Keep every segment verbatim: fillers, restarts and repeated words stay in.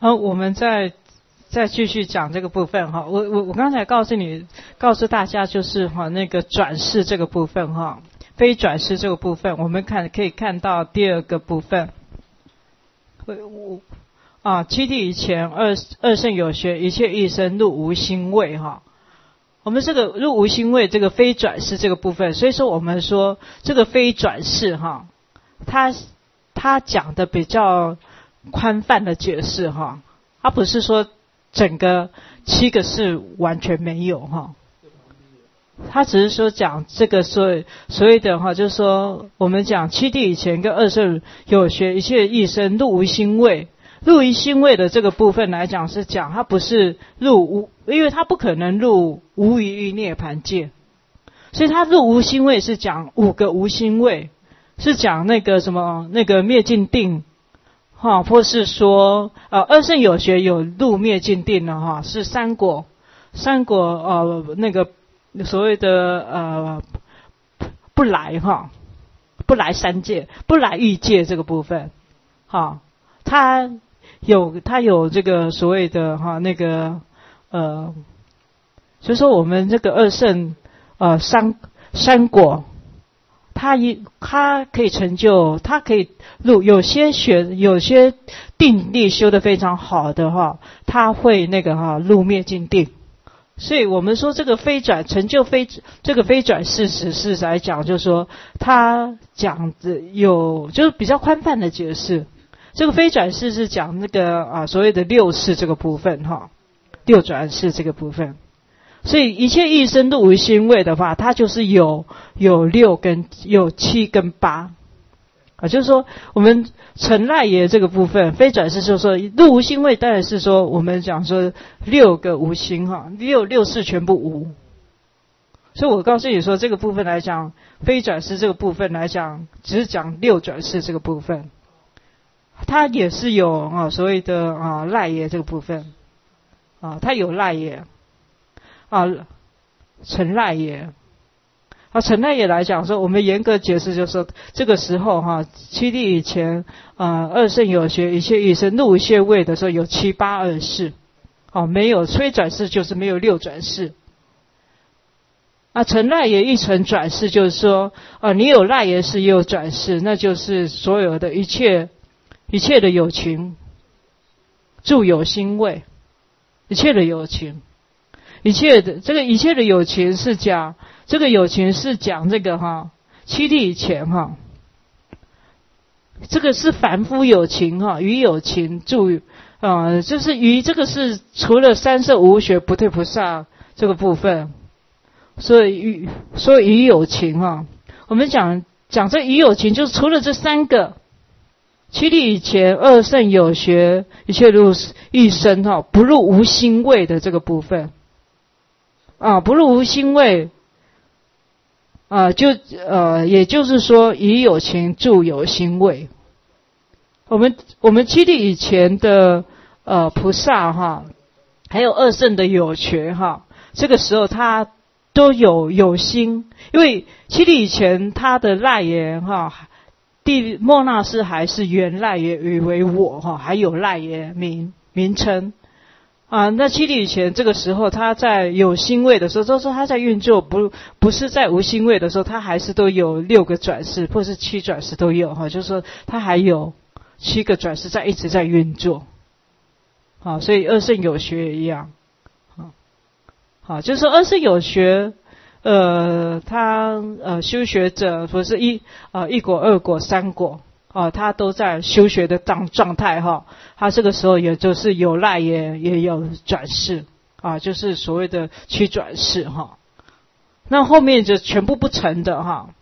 呃，我们再再继续讲这个部分哈。我我我刚才告诉你，告诉大家就是哈那个转世这个部分哈，非转世这个部分，我们看可以看到第二个部分。我啊，七地以前二二圣有学，一切一生入无心位哈。我们这个入无心位这个非转世这个部分，所以说我们说这个非转世哈，它它讲的比较宽泛的解释哈，它不是说整个七个是完全没有哈，他只是说讲这个所谓所谓的哈，就是说我们讲七地以前跟二圣有学一切一生入无心位，入无心位的这个部分来讲是讲它不是入无，因为它不可能入无余欲涅盘界，所以它入无心位是讲五个无心位，是讲那个什么那个灭尽定哈，或是说呃二圣有学有入灭尽定了哈，是三果三果呃那个所谓的呃不来哈，不来三界不来欲界这个部分哈，它有它有这个所谓的哈那个呃，所以说我们这个二圣呃三三果。他一他可以成就，他可以入，有些学有些定力修得非常好的哈，他会那个哈入灭尽定。所以我们说这个非转成就非这个非转世实是来讲，就是说他讲的有就是比较宽泛的解释。这个非转世是讲那个啊所谓的六世这个部分哈，六转世这个部分。所以一切一生入无心位的话，它就是有有六跟有七跟八啊，就是说我们成赖耶这个部分，非转世就是说入无心位，当然是说我们讲说六个无心哈，六六世全部无。所以我告诉你说，这个部分来讲，非转世这个部分来讲，只是讲六转世这个部分，它也是有啊所谓的啊赖耶这个部分啊，它有赖耶。啊，成赖耶，啊，成赖耶来讲说，我们严格解释就是说，这个时候哈，七地以前，呃，二圣有学一切一生入无些位的时候，有七八二世，哦，没有非转世就是没有六转世。啊，成赖耶一成转世就是说，啊，你有赖耶世也有转世，那就是所有的一切一切的有情，住有心位，一切的有情。一切的这个一切的有情是讲这个有情是讲这个哈七地以前哈，这个是凡夫有情哈，于有情住啊、呃，就是于这个是除了三圣无学不退菩萨这个部分，所以于所以于有情哈，我们讲讲这于有情就是除了这三个七地以前二圣有学一切入一生哈，不入无心位的这个部分。啊，不入无心位，啊，就呃，也就是说，以有情住有心位。我们我们七地以前的呃菩萨哈，还有二圣的有学哈，这个时候他都有有心，因为七地以前他的赖耶哈，地莫那斯还是原赖耶以为我哈，还有赖耶名名称。啊，那七地以前这个时候，他在有心位的时候，都说他在运作，不不是在无心位的时候，他还是都有六个转世，或是七转世都有哈，就是说他还有七个转世在一直在运作。好，所以二圣有学也一样。好，好，就是说二圣有学，呃，他呃修学者不是一呃一果、二果、三果。啊，他都在修学的状状态哈，他这个时候也就是有赖也也有转世啊，就是所谓的七转世哈。那后面就全部不成的哈，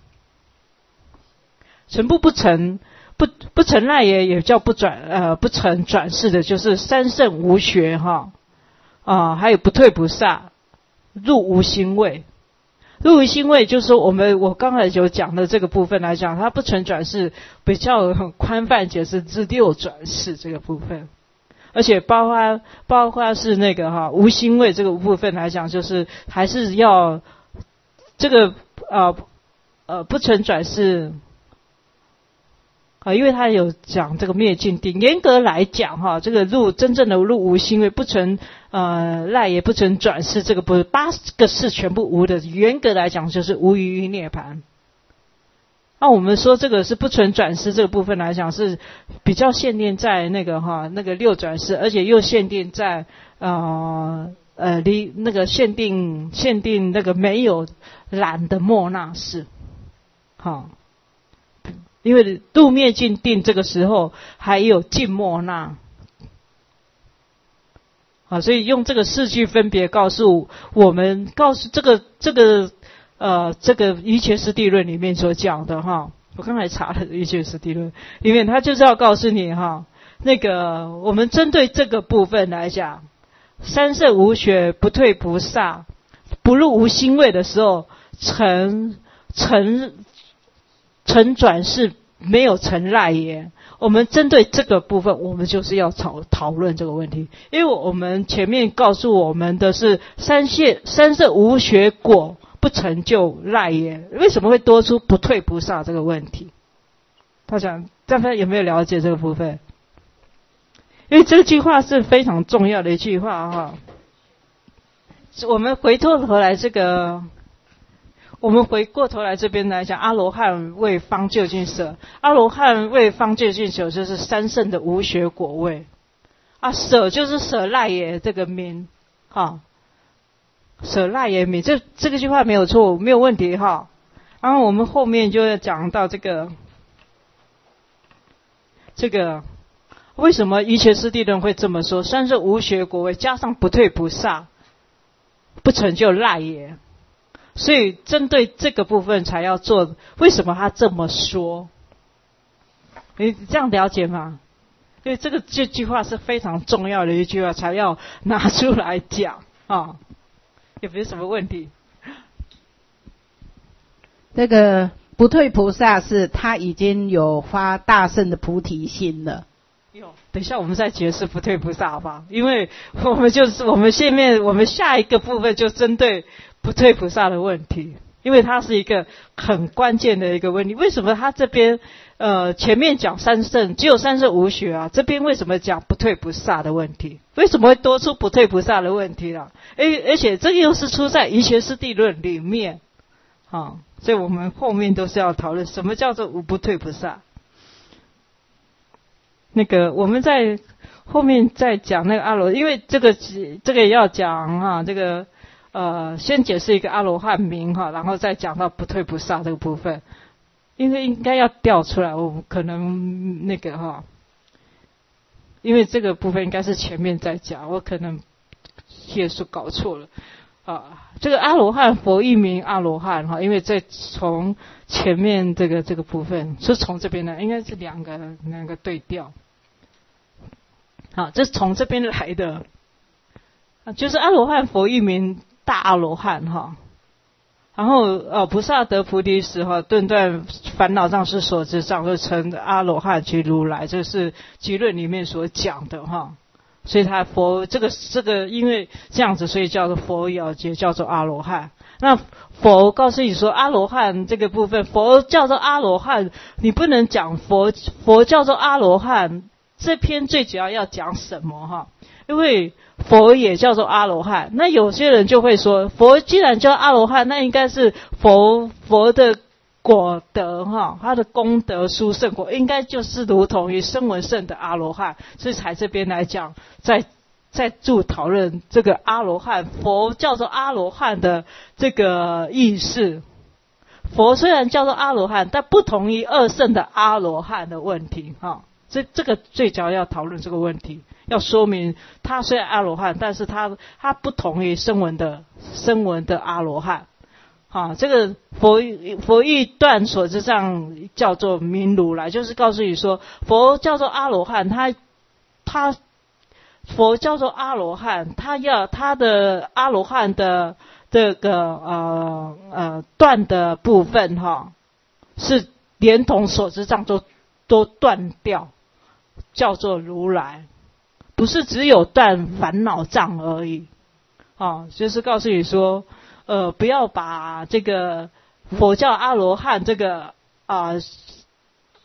全部不成不不成赖也也叫不转呃不成转世的，就是三圣无学哈啊，还有不退菩萨入无心位。入无心位就是说我们我刚才有讲的这个部分来讲，它不成转世比较很宽泛解释是六转世这个部分，而且包括包括是那个哈无心位这个部分来讲，就是还是要这个呃呃不成转世啊，因为他有讲这个灭尽定，严格来讲哈，这个入真正的入无心位，不存呃赖也不存转世，这个不是八个世全部无的，严格来讲就是无余涅盘。那我们说这个是不存转世这个部分来讲，是比较限定在那个哈那个六转世，而且又限定在呃呃离那个限定限定那个没有染的末那世，好。因为度灭尽定这个时候还有尽末那，啊，所以用这个四句分别告诉我们，告诉这个这个呃这个瑜伽师地论里面所讲的哈，我刚才查了瑜伽师地论里面，他就是要告诉你哈，那个我们针对这个部分来讲，三圣无学不退菩萨，不入无心位的时候，成成。成转世没有成赖耶，我们针对这个部分，我们就是要讨讨论这个问题，因为我们前面告诉我们的是三界三圣无学果不成就赖耶，为什么会多出不退菩萨这个问题？他想大家有没有了解这个部分？因为这句话是非常重要的一句话哈。我们回过头来这个。我们回过头来这边来讲，阿罗汉位方究竟舍，阿罗汉位方究竟舍就是三圣的无学果位，啊，舍就是舍赖耶这个名，哈，舍赖耶名，这这个句话没有错，没有问题哈。然后我们后面就要讲到这个，这个为什么瑜伽师地论会这么说？三圣无学果位加上不退菩萨，不成就赖耶。所以针对这个部分才要做，为什么他这么说？你这样了解吗？因为这个这句话是非常重要的一句话，才要拿出来讲啊。有没有什么问题？ 这个不退菩萨是他已经有发大圣的菩提心了。 有，等一下我们再解释不退菩萨好不好？因为我们就是我们下面我们下一个部分就针对不退菩萨的问题，因为它是一个很关键的一个问题。为什么他这边呃前面讲三圣只有三圣无学啊，这边为什么讲不退菩萨的问题？为什么会多出不退菩萨的问题了？而而且这个又是出在瑜伽师地论里面啊，所以我们后面都是要讨论什么叫做无不退菩萨。那个我们在后面再讲那个阿罗，因为这个这个也要讲啊，这个呃先解释一个阿罗汉名哈，然后再讲到不退菩萨这个部分，因为应该要调出来，我可能那个哈，因为这个部分应该是前面再讲，我可能页数搞错了啊。这个阿罗汉佛译名阿罗汉哈，因为在从前面这个这个部分是从这边来，应该是两个两个对调。好，这是从这边来的，就是阿罗汉佛译名大阿罗汉哈。然后呃，菩萨得菩提时哈，顿断烦恼障是所知障，就成阿罗汉即如来，这是集论里面所讲的哈。所以他佛这个这个因为这样子，所以叫做佛了结，叫做阿罗汉。那佛告诉你说阿罗汉这个部分，佛叫做阿罗汉，你不能讲佛佛叫做阿罗汉。这篇最主要要讲什么哈？因为佛也叫做阿罗汉，那有些人就会说，佛既然叫阿罗汉，那应该是佛佛的果德哈，他的功德殊胜果，应该就是如同于声闻圣的阿罗汉，所以才这边来讲，在在助讨论这个阿罗汉，佛叫做阿罗汉的这个意思。佛虽然叫做阿罗汉，但不同于二圣的阿罗汉的问题哈。这这个最主要要讨论这个问题，要说明他虽然阿罗汉，但是他他不同于声闻的声闻的阿罗汉。啊，这个佛佛义断所之上叫做明如来，就是告诉你说，佛叫做阿罗汉，他他佛叫做阿罗汉，他要他的阿罗汉的这个呃呃断的部分哈，是连同所知障都都断掉，叫做如来，不是只有断烦恼障而已。啊，就是告诉你说。呃，不要把这个佛教阿罗汉这个啊、呃、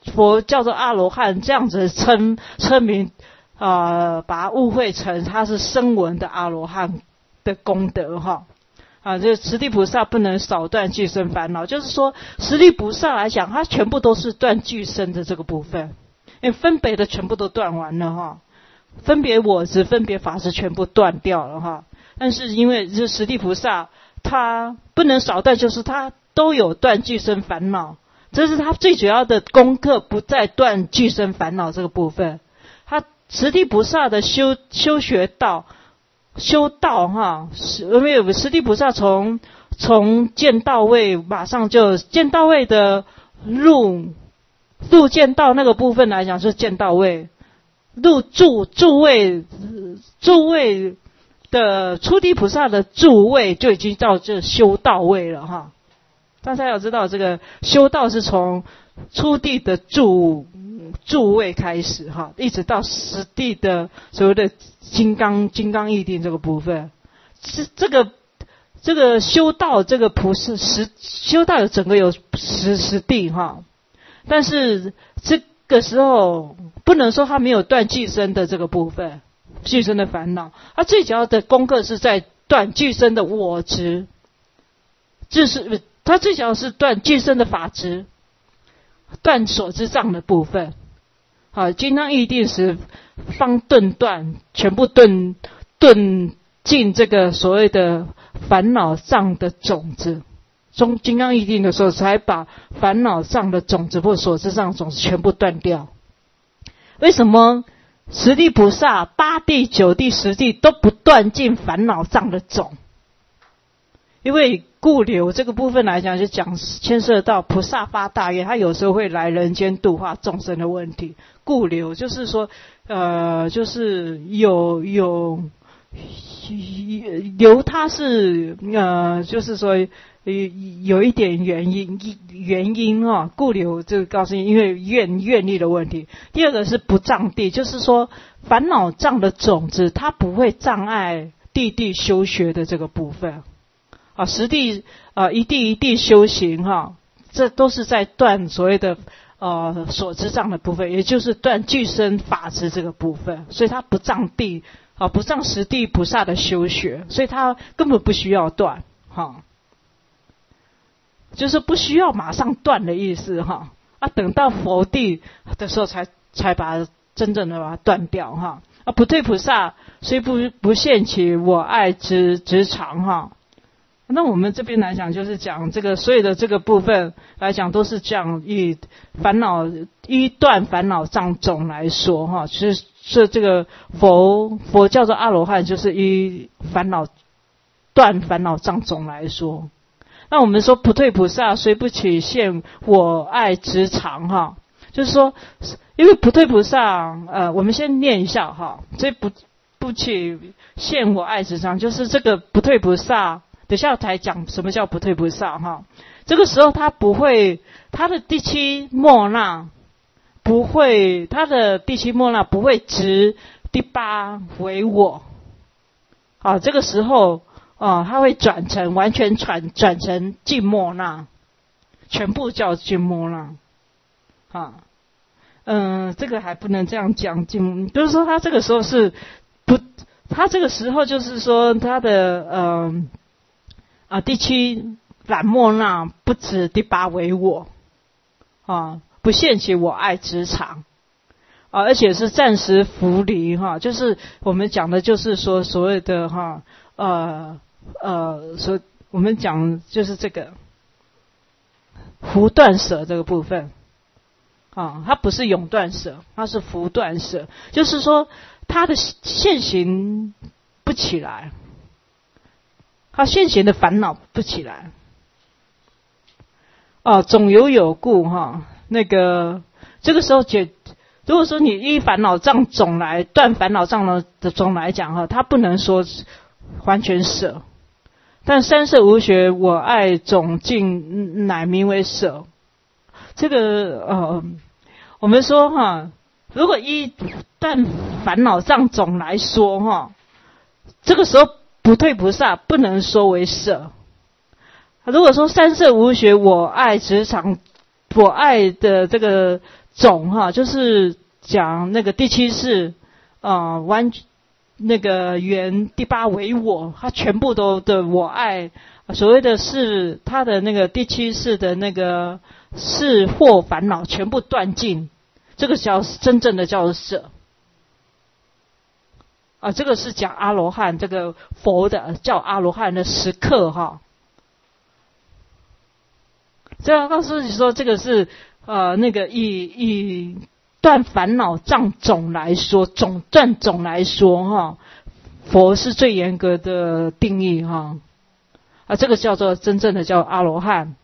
佛叫做阿罗汉，这样子称称名，呃，把它误会成他是声闻的阿罗汉的功德哈。啊，这十地菩萨不能少断俱生烦恼，就是说十地菩萨来讲，他全部都是断俱生的这个部分，因为分别的全部都断完了哈，分别我执、分别法执全部断掉了哈。但是因为这十地菩萨他不能少断，就是他都有断俱生烦恼，这是他最主要的功课，不再断俱生烦恼这个部分。他十地菩萨的修修学道。修道哈，因为有十地菩萨从从见道位马上就见道位的入入见道那个部分来讲是见道位，入住住位住位的初地菩萨的住位就已经到这修道位了哈。大家要知道这个修道是从初地的住住位开始哈，一直到十地的所谓的金刚金刚义定这个部分，是这个这个修道这个菩萨十修道有整个有十十地哈，但是这个时候不能说他没有断俱生的这个部分，俱生的烦恼，他最主要的功课是在断俱生的我执，就是他最主要是断俱生的法执，断所知障的部分。好，金刚义定时方顿断，全部顿顿尽这个所谓的烦恼障的种子。中金刚义定的时候，才把烦恼障的种子或所知障的种子全部断掉。为什么十地菩萨八地、九地、十地都不断尽烦恼障的种？因为故流这个部分来讲，就讲牵涉到菩萨发大愿，他有时候会来人间度化众生的问题。故流就是说，呃，就是有有流，他是呃，就是说有一点原因原因啊，故流就告诉你，因为愿愿力的问题。第二个是不障地，就是说烦恼障的种子，它不会障碍地地修学的这个部分。啊，十地啊，一地一地修行哈，这都是在断所谓的呃所知障的部分，也就是断俱生法执这个部分，所以它不障地啊，不障十地菩萨的修学，所以它根本不需要断哈，就是不需要马上断的意思哈。啊，等到佛地的时候才才把它真正的把它断掉哈。啊，不退菩萨虽不不现其我爱之执常哈。那我们这边来讲，就是讲这个所有的这个部分来讲，都是这样以烦恼依断烦恼障种来说哈，是是这个佛佛叫做阿罗汉，就是依烦恼断烦恼障种来说。那我们说不退菩萨虽不起现我爱执常哈，就是说因为不退菩萨呃，我们先念一下哈，这不不起现我爱执常，就是这个不退菩萨。等下才讲什么叫不退菩萨哈，这个时候他不会，他的第七末那不会，他的第七末那不会执第八为我，啊，这个时候啊，他会转成完全转转成静末那，全部叫静末那，啊，嗯，这个还不能这样讲，静，就是说他这个时候是不，他这个时候就是说他的嗯。啊，第七染末那不止第八为我，啊，不现其我爱执常，啊，而且是暂时浮离哈，就是我们讲的就是说所谓的哈，呃呃，所我们讲就是这个浮断舍这个部分，啊，它不是永断舍，它是浮断舍，就是说它的现行不起来。他现行的烦恼不起来，哦，总有有故哈。那个这个时候解，如果说你依烦恼障总来断烦恼障的的总来讲哈，他不能说完全舍，但三舍无学我爱总尽乃名为舍。这个呃，我们说哈，如果依断烦恼障总来说哈，这个时候。不退菩萨不能说为舍。如果说三舍无学我爱执常，我爱的这个种哈，就是讲那个第七世啊、呃、完那个缘第八为我，他全部都的我爱，所谓的是他的那个第七世的那个是惑烦恼全部断尽，这个叫真正的叫舍啊，这个是讲阿罗汉，这个佛的叫阿罗汉的时刻哈。这要告诉你说，这个是呃那个以以断烦恼障种来说，种断种来说哈，佛是最严格的定义哈啊，这个叫做真正的叫阿罗汉。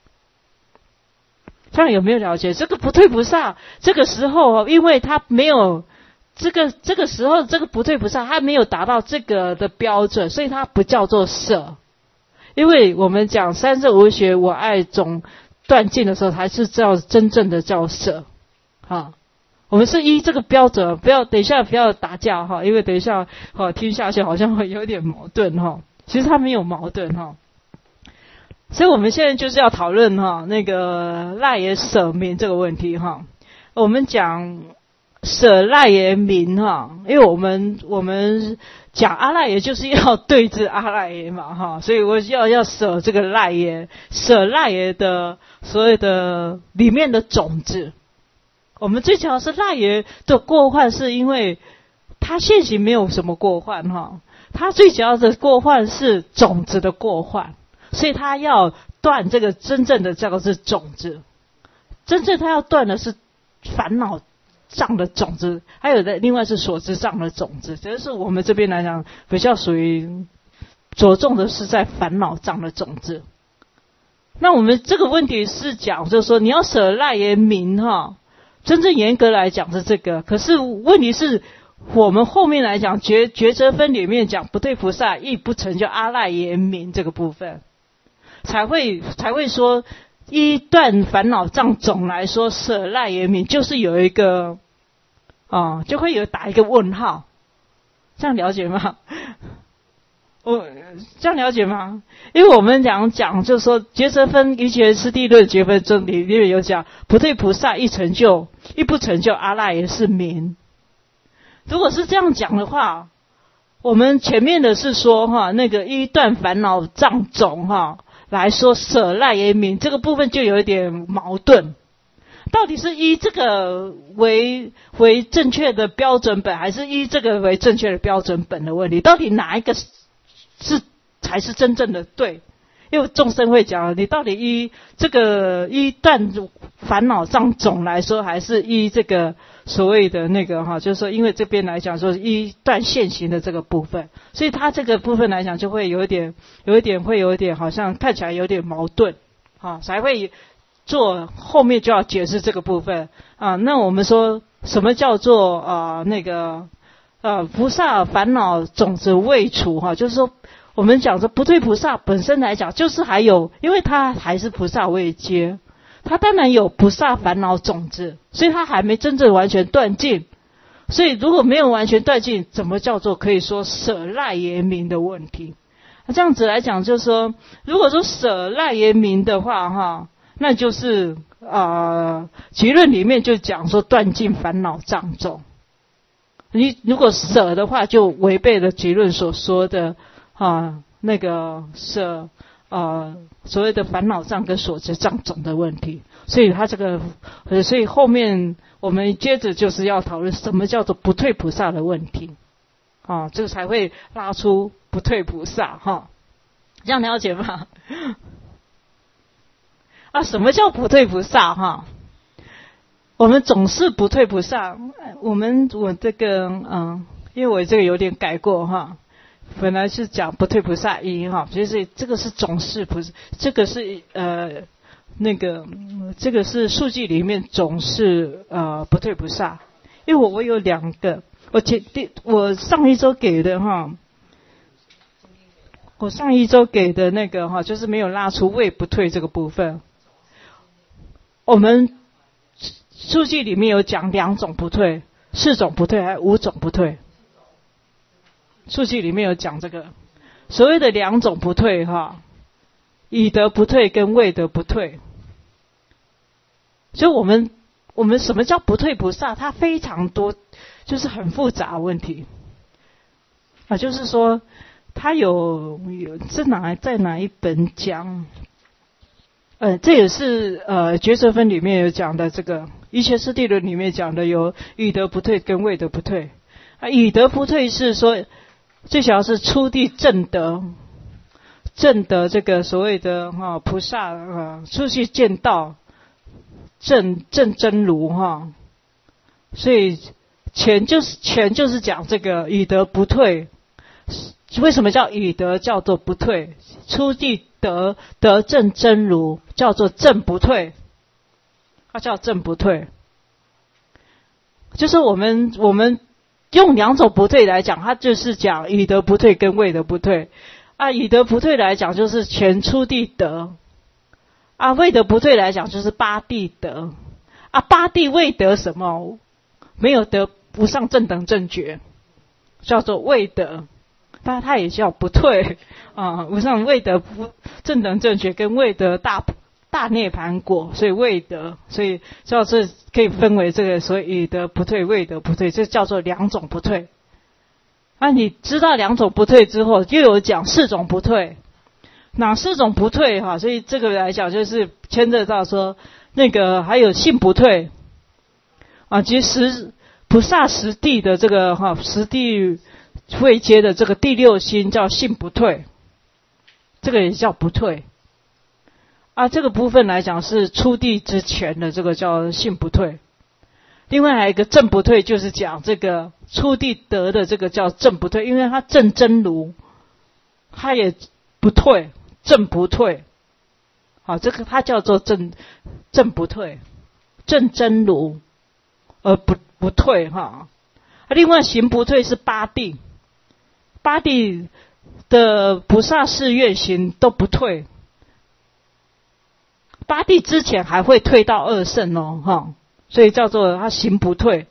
这样有没有了解？这个不退不萨，这个时候因为他没有这个这个时候这个不退不萨，他没有达到这个的标准，所以他不叫做舍。因为我们讲三世无学我爱种断尽的时候，才是叫真正的叫舍哈。我们是依这个标准，不要等一下不要打架哈，因为等一下哈听下去好像会有点矛盾哈。其实他没有矛盾哈。所以我们现在就是要讨论哈那个赖耶舍民这个问题哈。我们讲舍赖耶民哈，因为我们我们讲阿赖耶就是要对治阿赖耶嘛哈，所以我要要舍这个赖耶，舍赖耶的所有的里面的种子。我们最强的是赖耶的过患，是因为他现行没有什么过患哈，他最主要的过患是种子的过患，所以他要断这个真正的叫做种子，真正他要断的是烦恼障的种子，还有的另外是所知障的种子，这是我们这边来讲比较属于着重的是在烦恼障的种子。那我们这个问题是讲就是说你要舍赖耶民哈，真正严格来讲是这个，可是问题是我们后面来讲觉觉则分里面讲不退菩萨亦不成就阿赖耶民这个部分，才会才会说依断烦恼障种来说舍赖耶民，就是有一个啊，就会有打一个问号，这样了解吗？我这样了解吗？因为我们讲讲就是说觉则分于觉次第论觉分中里面有讲不退菩萨亦成就亦不成就阿赖耶是民。如果是这样讲的话，我们前面的是说哈那个依断烦恼障种哈来说舍赖耶民，这个部分就有一点矛盾。到底是依这个为为正确的标准本，还是依这个为正确的标准本的问题？到底哪一个是才是真正的对？因为众生会讲，你到底依这个依断烦恼障种来说，还是依这个所谓的那个哈，就是说，因为这边来讲说依断现行的这个部分，所以他这个部分来讲就会有一点，有一点会有一点好像看起来有点矛盾，啊，才会做后面就要解释这个部分啊。那我们说什么叫做啊那个呃菩萨烦恼种子未除哈，就是说。我们讲说不退菩萨本身来讲，就是还有，因为他还是菩萨位阶，他当然有菩萨烦恼种子，所以他还没真正完全断尽。所以如果没有完全断尽，怎么叫做可以说舍赖耶民的问题？那这样子来讲，就是说，如果说舍赖耶民的话，哈，那就是呃，结论里面就讲说断尽烦恼障种。你如果舍的话，就违背了结论所说的。啊，那个是呃所谓的烦恼障跟所知障种的问题，所以他这个，呃，所以后面我们接着就是要讨论什么叫做不退菩萨的问题，啊，这个才会拉出不退菩萨哈，这样了解吗？啊，什么叫不退菩萨哈？我们总是不退菩萨，我们我这个嗯，因为我这个有点改过哈。本来是讲不退菩萨一哈，其实这个是总是菩萨，这个是呃那个这个是数据里面总是呃不退菩萨，因为我我有两个，我前第我上一周给的哈，我上一周给的那个哈，就是没有拉出未不退这个部分。我们数据里面有讲两种不退，四种不退，还有五种不退。数据里面有讲这个所谓的两种不退哈，已得不退跟未得不退。所以我们我们什么叫不退菩萨？它非常多，就是很复杂的问题啊，就是说它有有是哪在哪一本讲？呃，这也是呃觉舍分里面有讲的，这个一切四谛论里面讲的有以德不退跟未德不退啊。以德不退是说最小是初地正德，正德这个所谓的哈、哦、菩萨啊，出去见道，正正真如哈，所以前就是前就是讲这个以德不退。为什么叫以德叫做不退？初地得得正真如叫做正不退，它叫正不退。就是我们我们用两种不退来讲，它就是讲以德不退跟未德不退啊。以德不退来讲就是前初地得啊，未德不退来讲就是八地得啊。八地未得什么？没有得不上正等正觉，叫做未得。但它也叫不退啊，无上未得不正等正觉跟未得大大涅盘果，所以未得，所以叫这可以分为这个所谓以德不退、未得不退，这叫做两种不退。那、啊、你知道两种不退之后，又有讲四种不退，哪四种不退哈？所以这个来讲就是牵涉到说那个还有性不退啊，其实菩萨十地的这个哈十地。位阶的这个第六心叫性不退，这个也叫不退啊。这个部分来讲是初地之前的这个叫性不退。另外还有一个正不退，就是讲这个初地得的这个叫正不退，因为它正真如，它也不退，正不退。好，这个它叫做正正不退，正真如而不不退哈。另外行不退是八地。八地的菩萨誓愿行都不退，八地之前还会退到二圣哦，哈，所以叫做他行不退，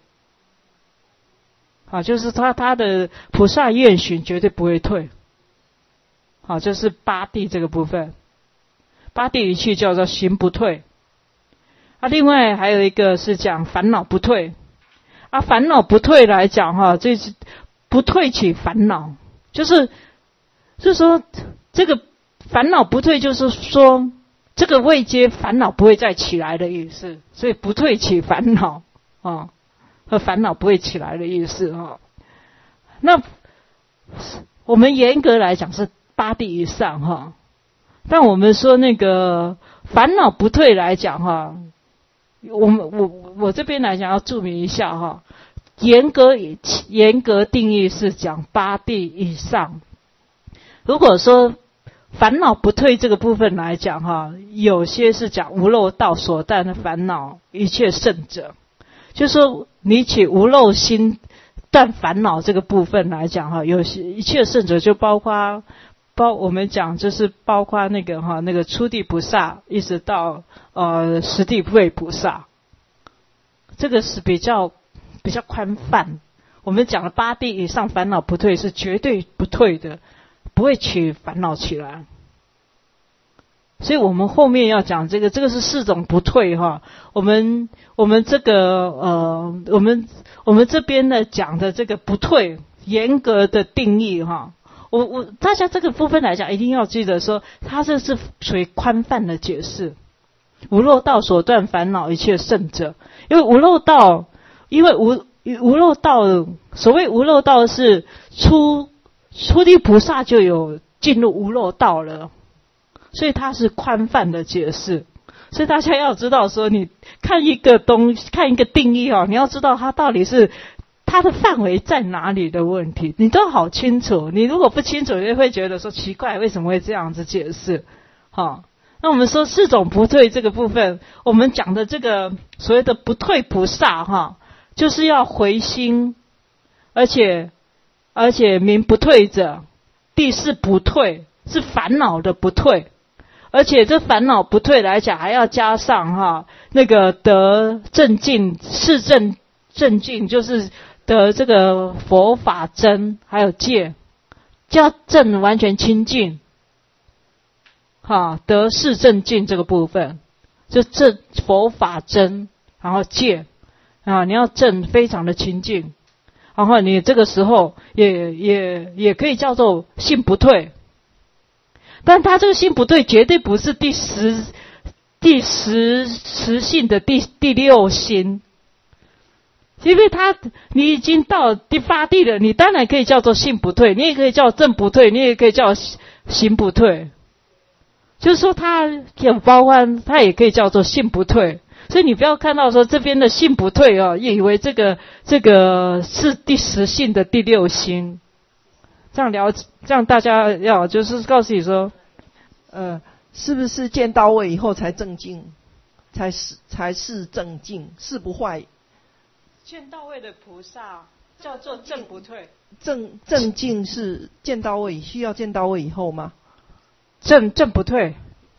啊，就是他他的菩萨愿行绝对不会退，好，这是八地这个部分，八地一去叫做行不退，啊，另外还有一个是讲烦恼不退，啊，烦恼不退来讲哈，这是不退起烦恼。就是，就是说，这个烦恼不退，就是说，这个位阶烦恼不会再起来的意思，所以不退起烦恼啊，和烦恼不会起来的意思啊。那我们严格来讲是八地以上哈，但我们说那个烦恼不退来讲哈，我们我我这边来讲要注明一下哈。严格严格定义是讲八地以上。如果说烦恼不退这个部分来讲哈，有些是讲无漏道所带的烦恼一切圣者，就是说你起无漏心断烦恼这个部分来讲哈，有些一切圣者就包括包我们讲就是包括那个哈那个初地菩萨一直到呃十地位菩萨，这个是比较。比较宽泛，我们讲了八地以上烦恼不退是绝对不退的，不会起烦恼起来。所以我们后面要讲这个，这个是四种不退哈。我们我们这个呃，我们我们这边呢讲的这个不退，严格的定义哈。我我大家这个部分来讲，一定要记得说，它这是属于宽泛的解释。无漏道所断烦恼一切圣者，因为无漏道。因为无无漏道，所谓无漏道是初初地菩萨就有进入无漏道了，所以它是宽泛的解释。所以大家要知道说，你看一个东看一个定义哦，你要知道它到底是它的范围在哪里的问题，你都好清楚。你如果不清楚，你会觉得说奇怪，为什么会这样子解释？好，那我们说四种不退这个部分，我们讲的这个所谓的不退菩萨哈。就是要回心，而且而且名不退者，第四不退是烦恼的不退，而且这烦恼不退来讲，还要加上哈那个得正净是正正净，就是得这个佛法真，还有戒，叫正完全清净，哈得是正净这个部分，就正佛法真。 然后戒啊，你要正非常的清净，然后你这个时候也也也可以叫做心不退，但他这个心不退绝对不是第十第十十性的第第六心，因为他你已经到第八地了，你当然可以叫做心不退，你也可以叫正不退，你也可以叫行不退，就是说他有包括他也可以叫做心不退。所以你不要看到说这边的心不退哦，也以为这个这个是第十性的第六心，这样了解，这样大家要就是告诉你说， 呃，是不是见到位以后才正静，才是才是正静，是不坏。 见到位的菩萨叫做正不退。 正正静是见到位，需要见到位以后吗？ 正正不退。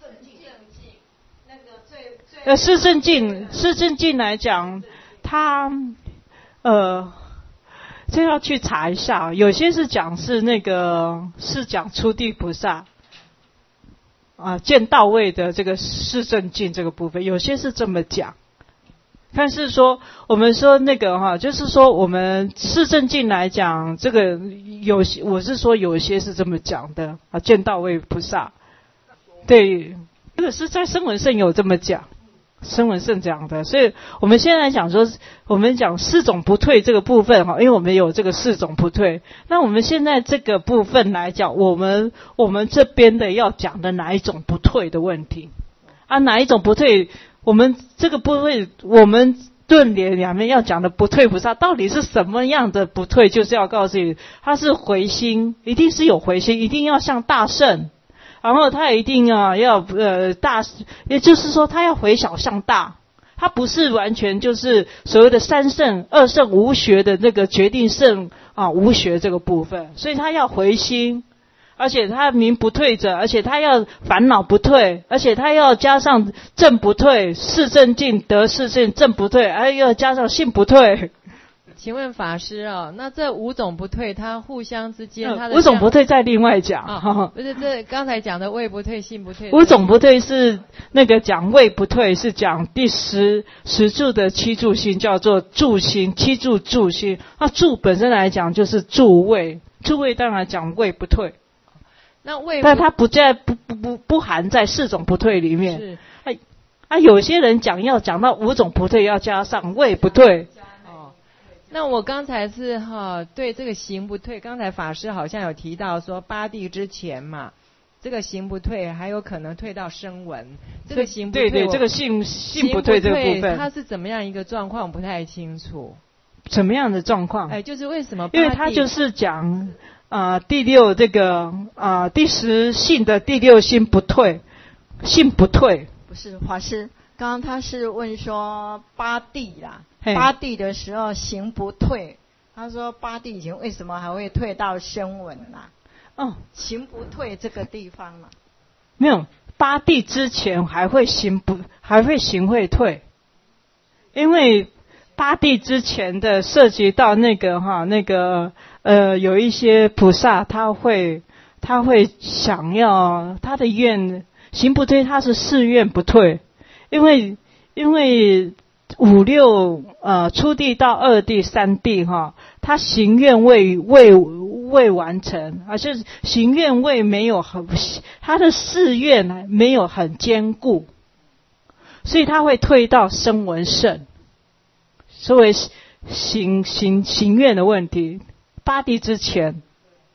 呃，四正境，四正境来讲，他呃，这要去查一下，有些是讲是那个是讲初地菩萨啊见到位的这个四正境这个部分，有些是这么讲。但是说我们说那个哈，就是说我们四正境来讲，这个有我是说有些是这么讲的啊，见到位菩萨，对，这个是在声闻圣有这么讲。声闻圣讲的，所以我们现在讲说，我们讲四种不退这个部分哈，因为我们有这个四种不退。那我们现在这个部分来讲，我们我们这边的要讲的哪一种不退的问题啊？哪一种不退？我们这个不退，我们顿联两面要讲的不退菩萨到底是什么样的不退？就是要告诉你，他是回心，一定是有回心，一定要像大圣。然后他一定啊要呃大，也就是说他要回小向大，他不是完全就是所谓的三圣、二圣无学的那个决定圣啊无学这个部分，所以他要回心，而且他名不退者，而且他要烦恼不退，而且他要加上正不退，四正境得四正正不退，还要加上性不退。 请问法师哦，那这五种不退，它互相之间，它的五种不退再另外讲。 哦、不是这刚才讲的位不退、性不退。 五种不退是那个讲位不退，是讲第十十住的七住心，叫做住心，七住住心。那住本身来讲就是住位，住位当然讲位不退。 那位不， 但它不在不不不不含在四种不退里面。 是。 哎啊，有些人讲要讲到五种不退，要加上位不退。 那我刚才是哈对这个行不退，刚才法师好像有提到说八地之前嘛，这个行不退还有可能退到声闻，这个行不退， 对对，这个性性不退这个部分， 它是怎么样一个状况？我不太清楚。 什么样的状况？ 哎，就是为什么？ 因为它就是讲啊、呃、第六这个啊、呃、第十性的第六心不退，性不退。 不是法师，刚刚他是问说八地啦。八地的时候行不退，他说八地以前为什么还会退到声闻啊？ 哦， 行不退这个地方嘛， 没有，八地之前还会行不还会行会退，因为八地之前的涉及到那个哈那个呃有一些菩萨他会他会想要他的愿行不退，他是誓愿不退，因为因为。五六呃初地到二地三地哈，他行愿未未未完成，而且行愿未没有很他的誓愿没有很坚固，所以他会退到声闻圣，所谓行行行愿的问题。八地之前，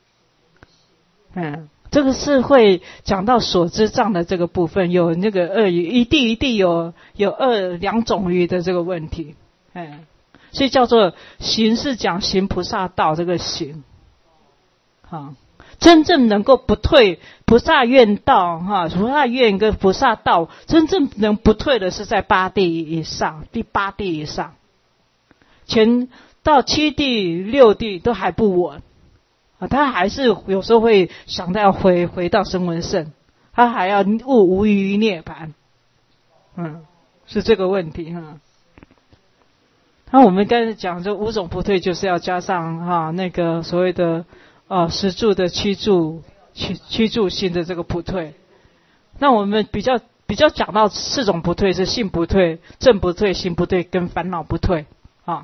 嗯。这个是会讲到所知障的这个部分，有那个二语，一地一地有有二两种语的这个问题，哎，所以叫做行是讲行菩萨道这个行，哈，真正能够不退菩萨愿道哈，菩萨愿跟菩萨道真正能不退的是在八地以上，第八地以上，前到七地六地都还不稳。啊，他还是有时候会想到要回回到声闻圣，他还要悟无余涅槃，嗯，是这个问题哈。那我们刚才讲这五种不退，就是要加上哈、啊、那个所谓的呃十住的七住七七住心的这个不退。那我们比较比较讲到四种不退，是性不退、正不退、行不退跟烦恼不退啊。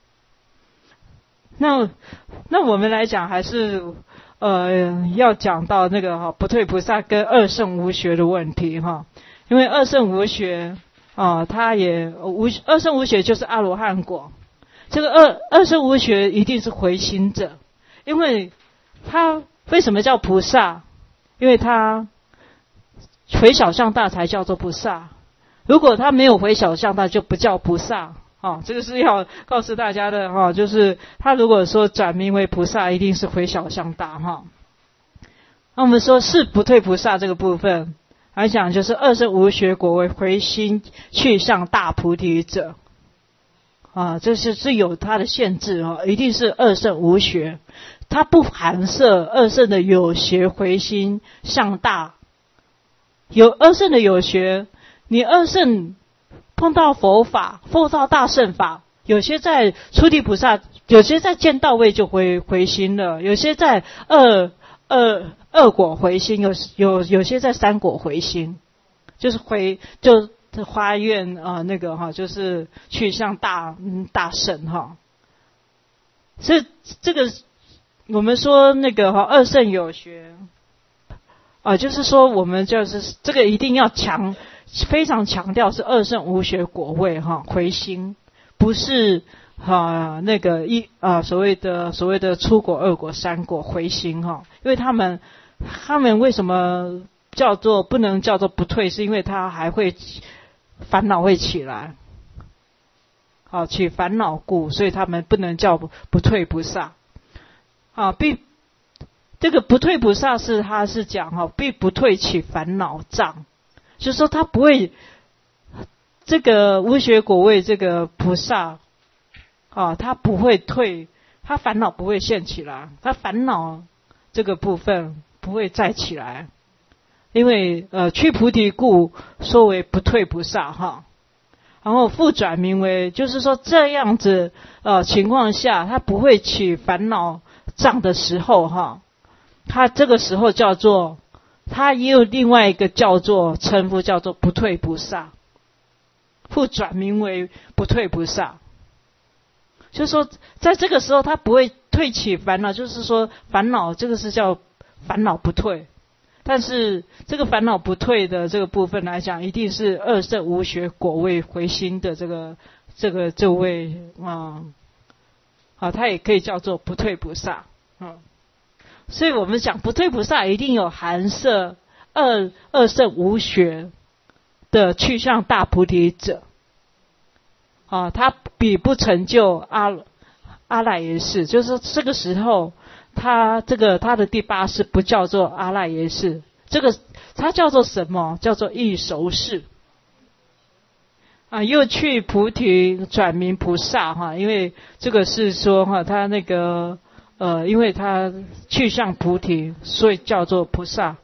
那那我们来讲，还是呃要讲到那个哈不退菩萨跟二圣无学的问题哈，因为二圣无学啊，他也无二圣无学就是阿罗汉果，这个二二圣无学一定是回心者，因为他为什么叫菩萨？因为他回小向大才叫做菩萨，如果他没有回小向大，就不叫菩萨。哦，这个是要告诉大家的哈、哦，就是他如果说转名为菩萨，一定是回小向大哈、哦。那我们说是不退菩萨这个部分来讲，就是二圣无学果为回心去向大菩提者啊，这是是有它的限制哈、哦，一定是二圣无学，它不含摄二圣的有学回心向大。有二圣的有学，你二圣碰到佛法，碰到大乘法，有些在初地菩萨，有些在见道位就回回心了，有些在二二二果回心，有有有些在三果回心，就是回就花愿啊、呃、那个哈，就是去向大嗯大圣哈。所以这个我们说那个哈二圣有学。啊，就是说我们就是这个一定要强，非常强调是二圣无学果位哈，回心，不是啊那个一啊所谓的所谓的初果、二果、三果回心哈，因为他们他们为什么叫做不能叫做不退，是因为他还会烦恼会起来，好起烦恼故，所以他们不能叫不退菩萨啊，必。这个不退菩萨是他是讲哈，必不退起烦恼障，就是说他不会这个无学果位这个菩萨啊，他不会退，他烦恼不会现起来，他烦恼这个部分不会再起来，因为呃去菩提故说为不退菩萨哈，然后复转名为，就是说这样子呃情况下，他不会起烦恼障的时候哈。他这个时候叫做，他也有另外一个叫做称呼，叫做不退菩萨，复转名为不退菩萨。就是说，在这个时候他不会退起烦恼，就是说烦恼这个是叫烦恼不退，但是这个烦恼不退的这个部分来讲，一定是二圣无学果位回心的这个这个这位啊啊，他也可以叫做不退菩萨嗯。所以我们讲不退菩萨一定有含摄二二圣无学的去向大菩提者，啊，他比不成就阿阿赖耶识，就是这个时候他这个他的第八识不叫做阿赖耶识，这个他叫做什么？叫做异熟识。啊，又去菩提转名菩萨哈，因为这个是说哈，他那个。呃，因为他去向菩提，所以叫做菩萨。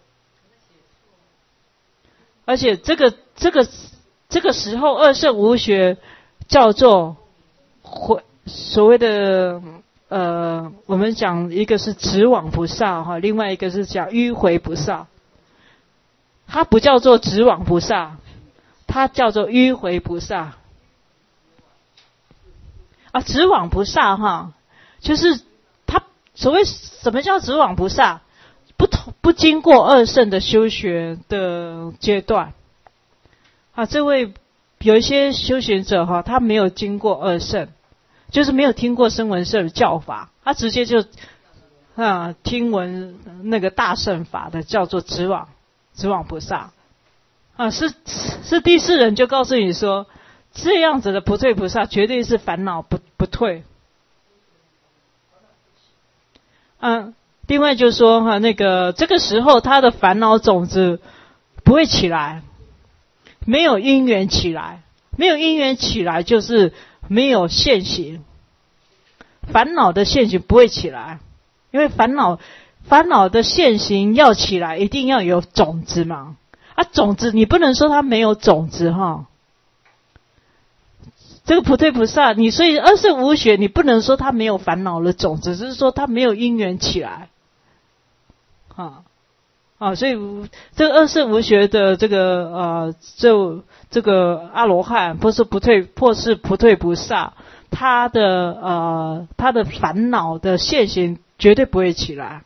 而且这个这个这个时候二圣无学叫做回所谓的呃，我们讲一个是直往菩萨哈，另外一个是讲迂回菩萨。它不叫做直往菩萨，它叫做迂回菩萨。啊，直往菩萨哈，就是。所谓什么叫直往菩萨？不同不经过二圣的修学的阶段啊，这位有一些修行者哈，他没有经过二圣，就是没有听过声闻摄的教法，他直接就啊听闻那个大乘法的，叫做直往直往菩萨啊，是是第四人就告诉你说，这样子的不退菩萨绝对是烦恼不不退。嗯，另外就是说哈，那个这个时候他的烦恼种子不会起来，没有因缘起来，没有因缘起来就是没有现行，烦恼的现行不会起来，因为烦恼烦恼的现行要起来，一定要有种子嘛，啊，种子你不能说它没有种子哈。这个不退菩萨，你所以二圣无学，你不能说他没有烦恼的种子，只是说他没有因缘起来，啊啊，所以这个二世无学的这个呃，就这个阿罗汉，或是不退，或是不退菩萨，他的呃他的烦恼的现行绝对不会起来。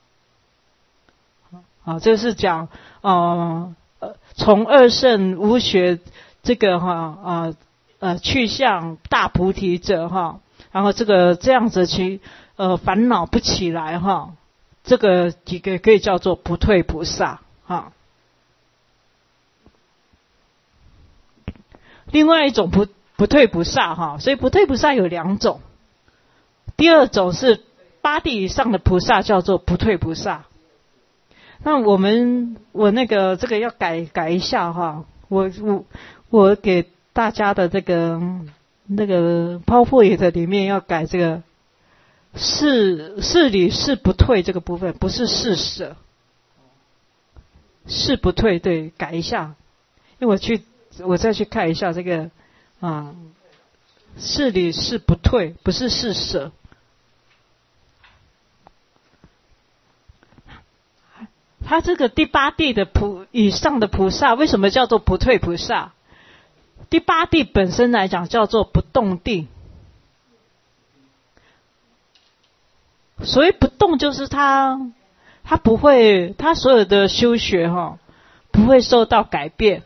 啊，这是讲呃呃从二圣无学这个哈啊 呃, 呃去向大菩提者哈，然后这个这样子去呃烦恼不起来哈。这个几个可以叫做不退菩萨哈。另外一种不不退菩萨哈，所以不退菩萨有两种。第二种是八地以上的菩萨叫做不退菩萨。那我们我那个这个要改改一下哈，我我我给大家的这个那个 PowerPoint 里面要改这个。是是理是不退这个部分，不是是舍，是不退，对，改一下，因为我去我再去看一下这个啊，是理是不退，不是是舍。他这个第八地的菩以上的菩萨，为什么叫做不退菩萨？第八地本身来讲叫做不动地。所谓不动，就是他，他不会，他所有的修学哈，不会受到改变，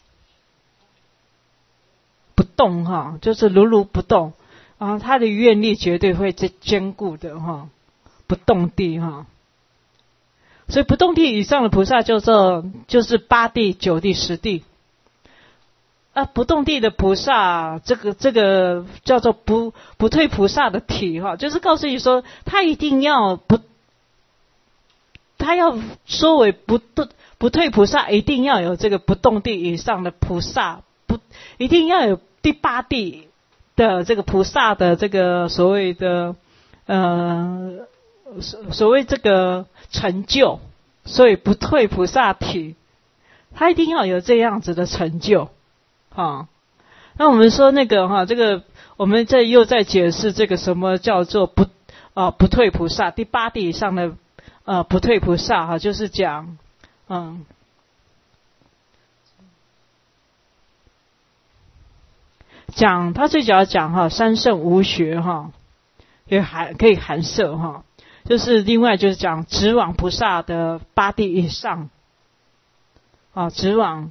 不动哈，就是如如不动，然后他的愿力绝对会坚固的哈，不动地哈。所以不动地以上的菩萨叫做就是八地、九地、十地。啊，不动地的菩萨，这个这个叫做不不退菩萨的体哈，就是告诉你说，他一定要不，他要说为不不退菩萨，一定要有这个不动地以上的菩萨，不一定要有第八地的这个菩萨的这个所谓的呃所所谓这个成就，所以不退菩萨体，他一定要有这样子的成就。啊，那我们说那个哈，这个我们这又在解释这个什么叫做不啊不退菩萨，第八地以上的呃不退菩萨哈，就是讲嗯讲他最主要讲哈三圣无学哈，也含可以含摄哈，就是另外就是讲直往菩萨的八地以上啊，直往。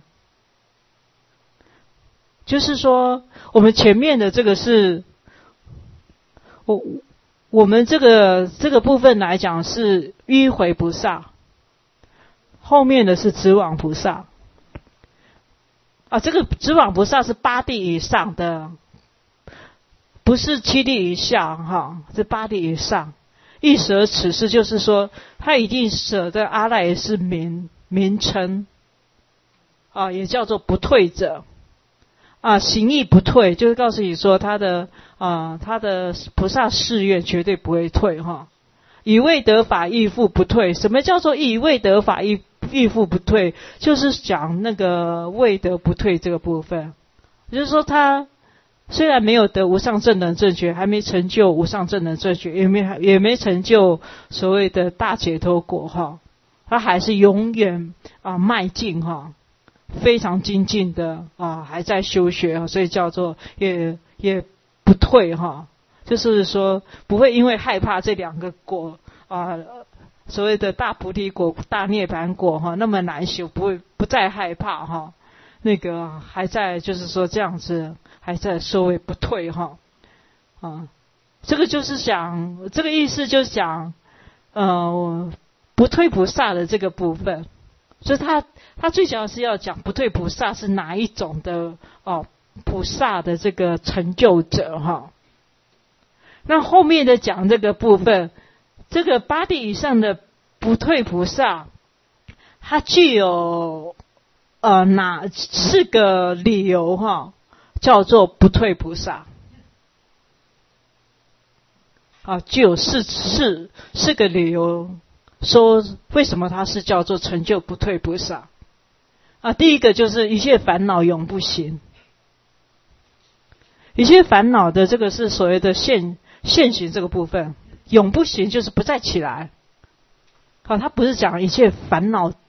就是说，我们前面的这个是，我我们这个这个部分来讲是迂回菩萨，后面的是直往菩萨。啊，这个直往菩萨是八地以上的，不是七地以下哈，是八地以上。一舍此事就是说，他一定舍的阿赖耶是名名称，啊，也叫做不退者。啊，行义不退，就是告诉你说他的啊，他的菩萨誓愿绝对不会退哈。以未得法亦复不退。什么叫做以未得法亦亦复不退？就是讲那个未得不退这个部分。也就是说，他虽然没有得无上正等正觉，还没成就无上正等正觉，也没也没成就所谓的大解脱果哈，他还是永远啊迈进哈。非常精进的啊，还在修学，所以叫做也也不退哈，就是说不会因为害怕这两个果啊，所谓的大菩提果、大涅槃果哈那么难修，不会不再害怕哈，那个还在就是说这样子还在说为不退哈啊，这个就是讲这个意思就是讲呃不退菩萨的这个部分。所以他他最主要是要讲不退菩萨是哪一种的哦，菩萨的这个成就者哈。那后面的讲这个部分，这个八地以上的不退菩萨，它具有呃哪四个理由哈，叫做不退菩萨。啊，具有四四四个理由。说为什么他是叫做成就不退菩萨啊？第一个就是一切烦恼永不行，一切烦恼的这个是所谓的现现行这个部分，永不行就是不再起来。好，他不是讲一切烦恼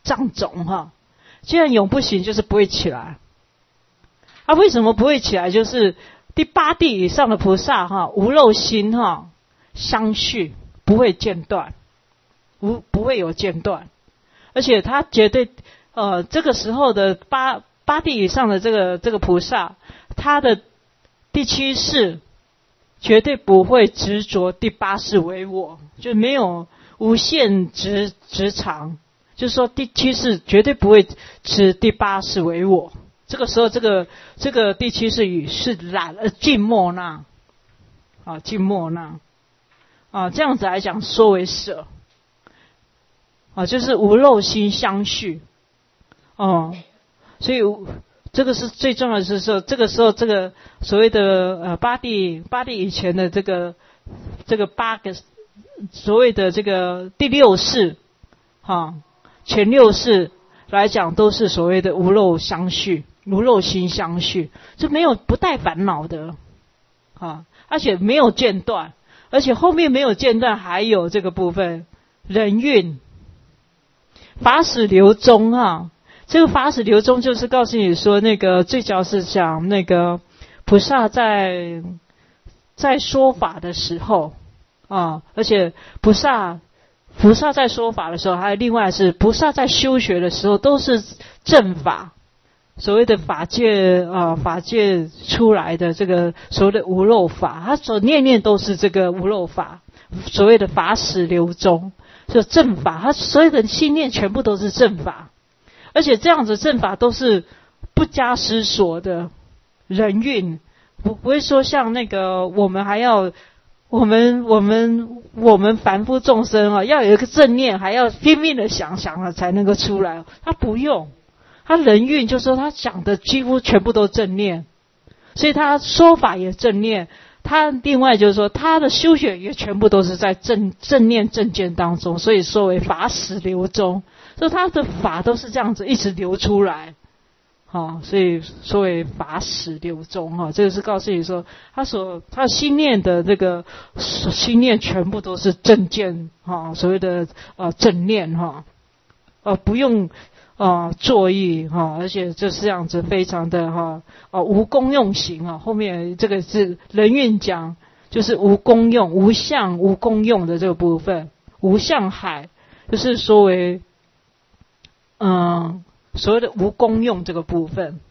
障种哈。既然永不行，就是不会起来。啊，为什么不会起来？就是第八地以上的菩萨哈，无漏心哈，相续不会间断，无不会有间断，而且他绝对呃这个时候的八八地以上的这个这个菩萨，他的第七世绝对不会执着第八世为我，就没有无限执执常。就是说，第七世绝对不会持第八世为我。这个时候，这个这个第七世语是懒呃静默那，啊静默那，啊这样子来讲说为舍，啊就是无漏心相续，哦、啊，所以这个是最重要的是说，这个时候这个所谓的呃八地八地以前的这个这个八个所谓的这个第六世，哈、啊。前六世来讲都是所谓的无漏相续，无漏心相续，这没有不带烦恼的啊，而且没有间断，而且后面没有间断，还有这个部分人运法使流中啊，这个法使流中就是告诉你说，那个最主要是讲那个菩萨在在说法的时候啊，而且菩萨。菩萨在说法的时候，还有另外是菩萨在修学的时候，都是正法，所谓的法界啊、呃，法界出来的这个所谓的无漏法，他所念念都是这个无漏法，所谓的法使流中，是正法，他所有的信念全部都是正法，而且这样子正法都是不加思索的人运，不不会说像那个我们还要。我们我们我们凡夫众生啊，要有一个正念，还要拼命的想想了才能够出来。他不用，他人运就是说他讲的几乎全部都正念，所以他说法也正念。他另外就是说他的修学也全部都是在正正念正见当中，所以说为法使流中，所以他的法都是这样子一直流出来。好、哦，所以所谓法使流中哈，这个是告诉你说，他所他心念的这个心念全部都是正见哈、哦，所谓的呃正念哈，呃不用呃作意哈，而且就是这样子非常的哈呃无功用行啊，后面这个是人运讲，就是无功用、无相、无功用的这个部分，无相海就是说为嗯。呃所谓的无功用这个部分，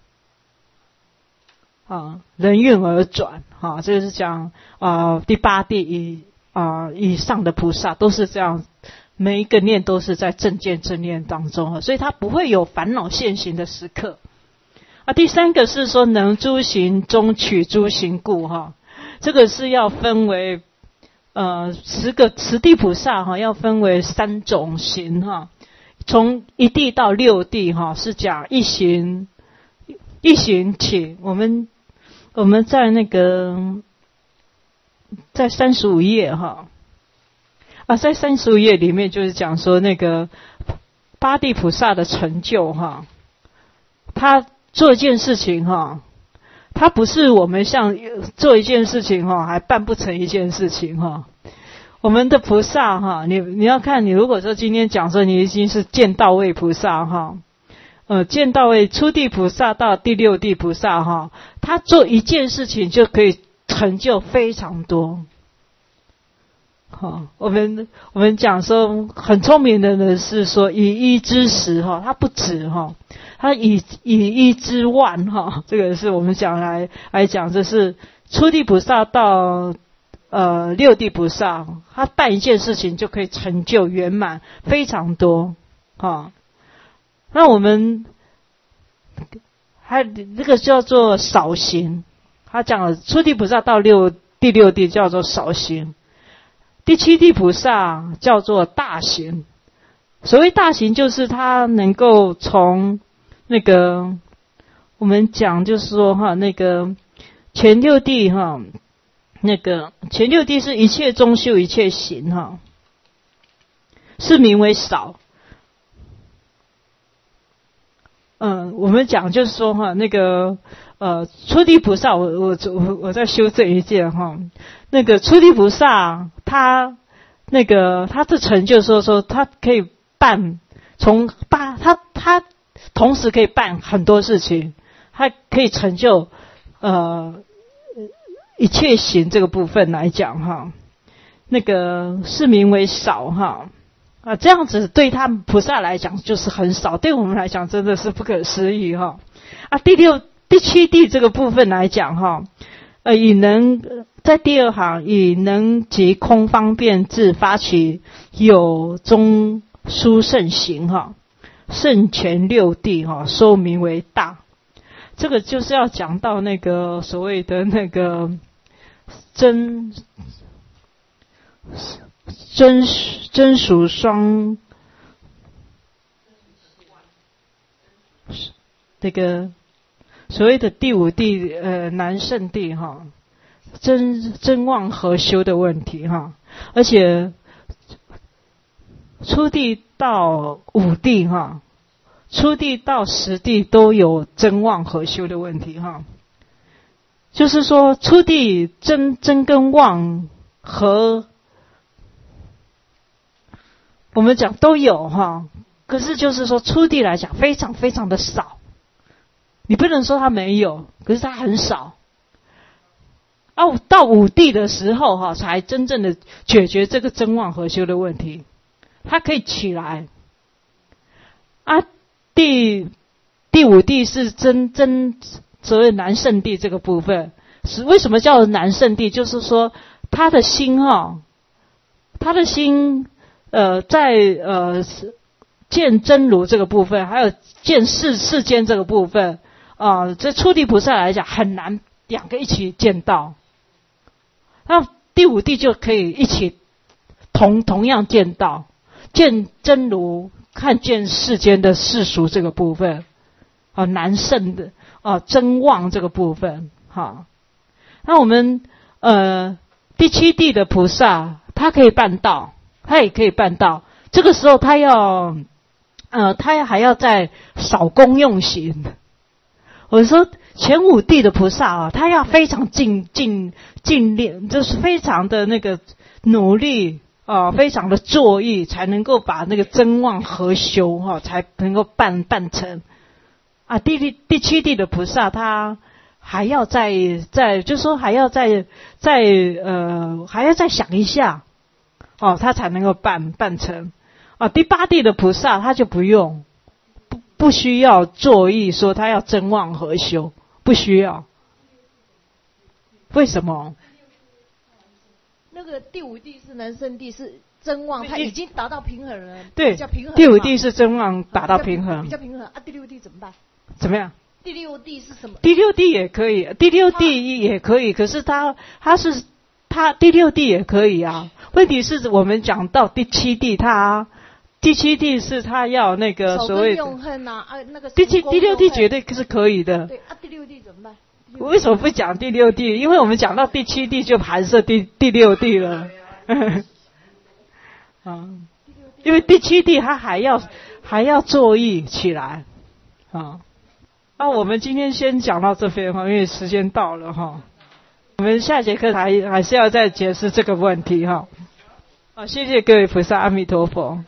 啊，人运而转，哈、啊，这是讲啊第八地以啊以上的菩萨都是这样，每一个念都是在正见正念当中，所以他不会有烦恼现行的时刻。啊，第三个是说能诸行中取诸行故，哈、啊，这个是要分为呃十个十地菩萨哈、啊，要分为三种行哈。啊从一地到六地哈，是讲一行一行起。我们我们在那个在三十五页哈啊，在三十五页里面就是讲说那个八地菩萨的成就哈，他做一件事情哈，他不是我们像做一件事情哈还办不成一件事情哈。我们的菩萨哈，你你要看，你如果说今天讲说你已经是见到位菩萨哈，呃，见到位初地菩萨到第六地菩萨哈，他做一件事情就可以成就非常多。好，我们我们讲说很聪明的人是说以一之十哈，他不止哈，他以以一之万哈，这个是我们讲来来讲，这是初地菩萨到。呃，六地菩萨，他办一件事情就可以成就圆满，非常多啊。那我们还这个叫做少行，他讲了初地菩萨到六第六地叫做少行，第七地菩萨叫做大行。所谓大行，就是他能够从那个我们讲就是说哈，那个前六地哈。那个前六地是一切中修一切行哈，是名为少。嗯，我们讲就是说哈，那个呃初地菩萨，我我我我在修正一件哈，那个初地菩萨他那个他的成就说说他可以办从八他他同时可以办很多事情，他可以成就呃一切行这个部分来讲哈，那个是名为少哈啊，这样子对他们菩萨来讲就是很少，对我们来讲真的是不可思议哈啊。第六第七地这个部分来讲哈，呃以能在第二行以能及空方便智发起有中殊胜行哈，圣前六地哈，说名为大。这个就是要讲到那个所谓的那个真真真属双那个所谓的第五地呃南圣地哈，真真妄合修的问题哈，而且初地到五地哈，初地到十地都有真妄合修的问题哈，就是说初地真真跟妄和我们讲都有哈，可是就是说初地来讲非常非常的少，你不能说它没有，可是它很少。啊，到五地的时候哈，才真正的解决这个真妄合修的问题，它可以起来。啊，第第五地是真真所谓南圣地这个部分，是为什么叫南圣地？就是说他的心哈，他的心呃在呃见真如这个部分，还有见世世间这个部分啊、呃，这初地菩萨来讲很难两个一起见到。那第五地就可以一起同同样见到见真如，看见世间的世俗这个部分啊，难胜的啊真妄这个部分哈。那我们呃第七地的菩萨，他可以办到，他也可以办到。这个时候他要呃他还要再少功用行。我说前五地的菩萨啊，他要非常尽尽尽力，就是非常的那个努力啊、呃，非常的作意，才能够把那个真妄合修哈、哦，才能够办办成。啊，第第第七地的菩萨，他还要再再，就是说还要再再呃，还要再想一下，哦，他才能够办办成。啊，第八地的菩萨他就不用。不不需要作意说他要真妄合修，不需要。为什么？ 那个第五地是南圣地是真妄，他已经达到平衡了， 对， 比较平衡。 第五地是真妄达到平衡， 比较平衡啊。第六地怎么办？ 怎么样？ 第六地是什么？ 第六地也可以，第六地也可以，可是他他是他第六地也可以啊。问题是我们讲到第七地他。第七地是他要那个所谓的用恨啊，啊那个第七第六地绝对是可以的。 对啊，第六地怎么办？ 为什么不讲第六地？因为我们讲到第七地就含摄第第六地了。啊，因为第七地他还要还要作意起来。啊，啊，我们今天先讲到这边哈，因为时间到了哈。我们下节课还还是要再解释这个问题哈。好，谢谢各位菩萨，阿弥陀佛。